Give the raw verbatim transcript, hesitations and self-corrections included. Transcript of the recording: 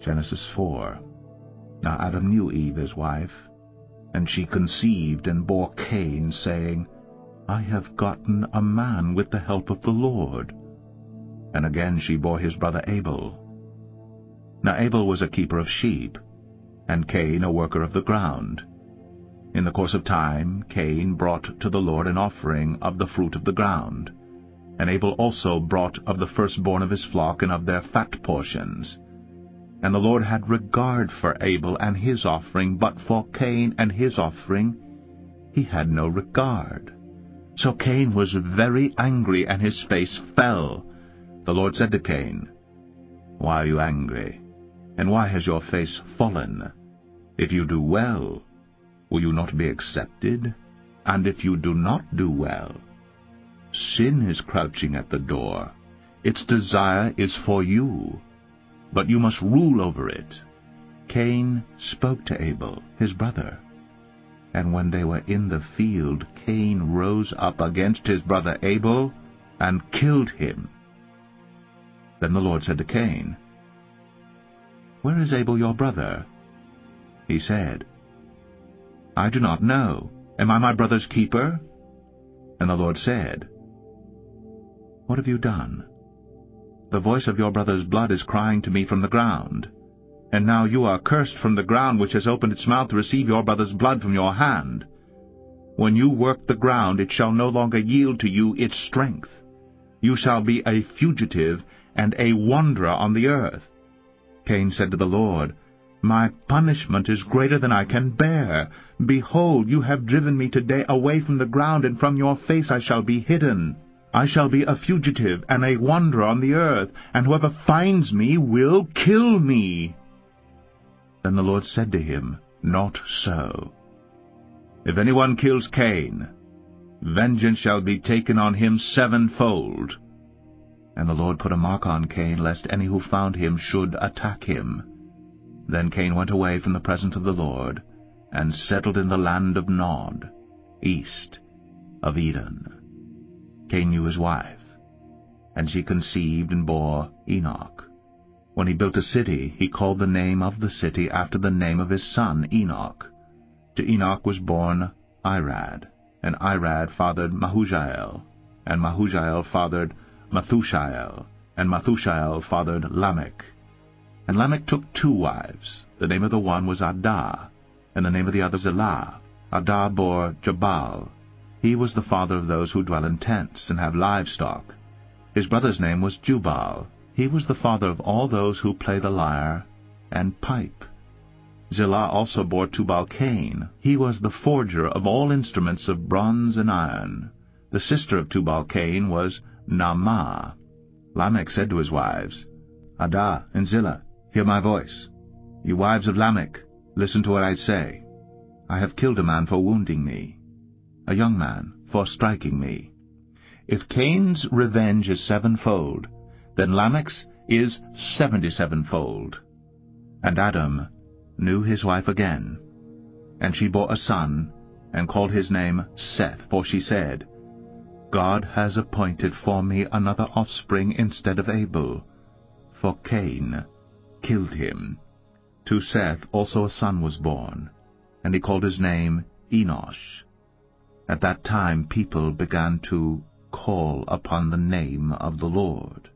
Genesis four. Now Adam knew Eve his wife, and she conceived and bore Cain, saying, I have gotten a man with the help of the Lord. And again she bore his brother Abel. Now Abel was a keeper of sheep, and Cain a worker of the ground. In the course of time Cain brought to the Lord an offering of the fruit of the ground, and Abel also brought of the firstborn of his flock and of their fat portions. And the Lord had regard for Abel and his offering, but for Cain and his offering he had no regard. So Cain was very angry, and his face fell. The Lord said to Cain, Why are you angry? And why has your face fallen? If you do well, will you not be accepted? And if you do not do well, sin is crouching at the door. Its desire is for you, but you must rule over it. Cain spoke to Abel, his brother. And when they were in the field, Cain rose up against his brother Abel and killed him. Then the Lord said to Cain, Where is Abel your brother? He said, I do not know. Am I my brother's keeper? And the Lord said, What have you done? The voice of your brother's blood is crying to me from the ground. And now you are cursed from the ground, which has opened its mouth to receive your brother's blood from your hand. When you work the ground, it shall no longer yield to you its strength. You shall be a fugitive and a wanderer on the earth. Cain said to the Lord, My punishment is greater than I can bear. Behold, you have driven me today away from the ground, and from your face I shall be hidden. I shall be a fugitive and a wanderer on the earth, and whoever finds me will kill me. Then the Lord said to him, Not so. If anyone kills Cain, vengeance shall be taken on him sevenfold. And the Lord put a mark on Cain, lest any who found him should attack him. Then Cain went away from the presence of the Lord, and settled in the land of Nod, east of Eden. Cain knew his wife, and she conceived and bore Enoch. When he built a city, he called the name of the city after the name of his son Enoch. To Enoch was born Irad, and Irad fathered Mahujael, and Mahujael fathered Methushael, and Methushael fathered Lamech. And Lamech took two wives. The name of the one was Adah, and the name of the other Zillah. Adah bore Jabal. He was the father of those who dwell in tents and have livestock. His brother's name was Jubal. He was the father of all those who play the lyre and pipe. Zillah also bore Tubal-Cain. He was the forger of all instruments of bronze and iron. The sister of Tubal-Cain was Naamah. Lamech said to his wives, Adah and Zillah, hear my voice. You wives of Lamech, listen to what I say. I have killed a man for wounding me, a young man for striking me. If Cain's revenge is sevenfold, then Lamech's is seventy-sevenfold. And Adam knew his wife again, and she bore a son, and called his name Seth, for she said, God has appointed for me another offspring instead of Abel, for Cain killed him. To Seth also a son was born, and he called his name Enosh. At that time people began to call upon the name of the Lord.